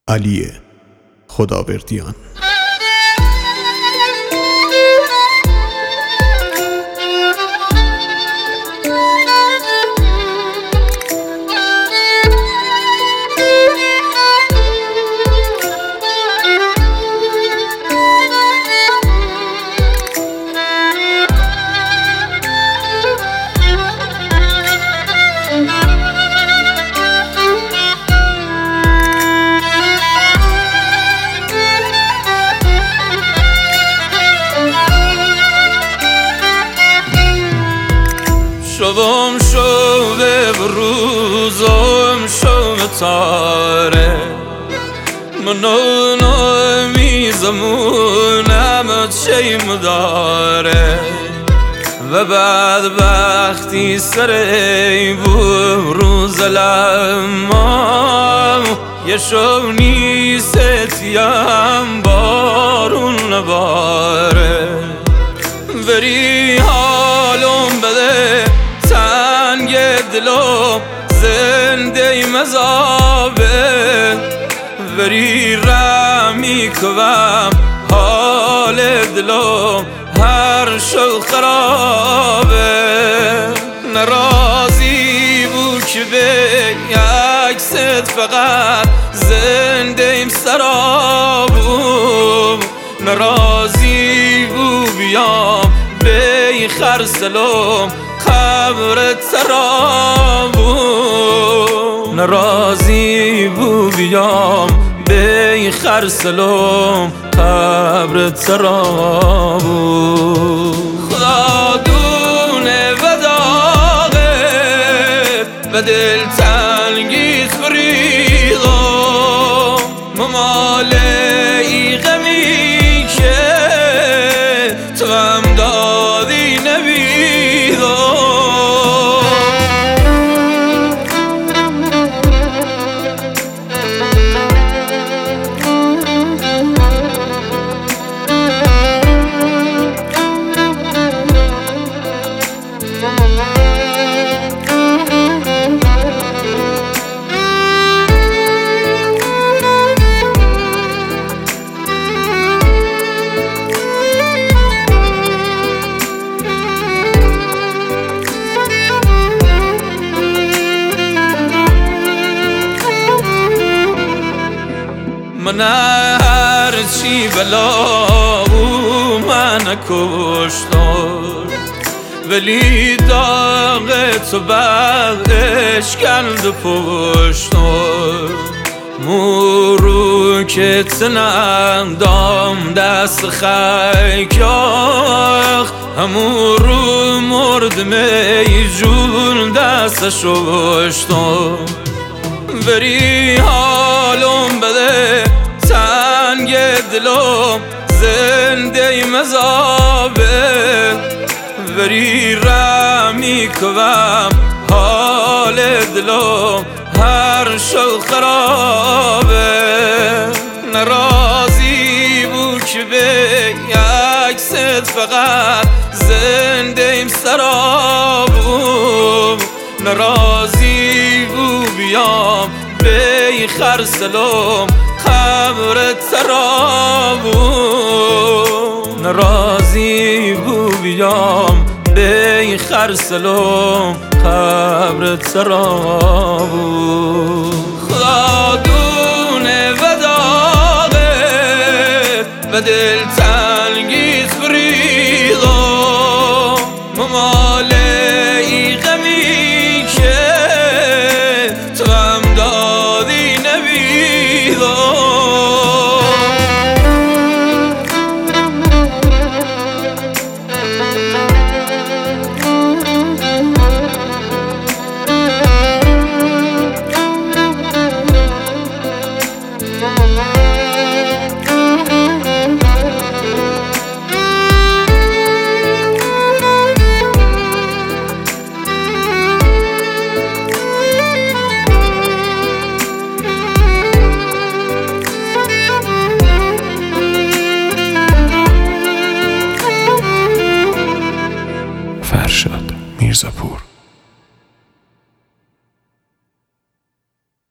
علی خداوردیان. شبم شب روزم شب تاره منو میزمونم چیم داره و بدبختی سری بو روز لما یه شب نیستیم بارون نباره وری حالم بده تنگ دلم زنده مذابه وری رمی کوم حال دلم هر شو خرابه نرازی بو که به یک ست فقط زنده ایم سرابم نرازی بو بیام بی خرسلم خبرت سرابو نرازی بو بیام بی خرسلم خبرت سرابو خدا دونه و داغت و دل تنگیت فریغم ممالی غمی که تو هم دادی نبیدم من هرچی بلا او من کشتن ولی داغ تو بعدش کند پشتن مورو که تنندام دست خیکاخ همون رو مرد می جون دست شوشتن وری حالم بده تنگ دلم زنده مذابه وری رمی کوم حال دلم هر شو خرابه نرازی بو که به یک ست فقط زنده ایم سرابم نرازی بو بیام بی خرسلم خبرت سرابو نرازی بو بیام بی خرسلم خبرت سرابو خدا دونه و داغت و دل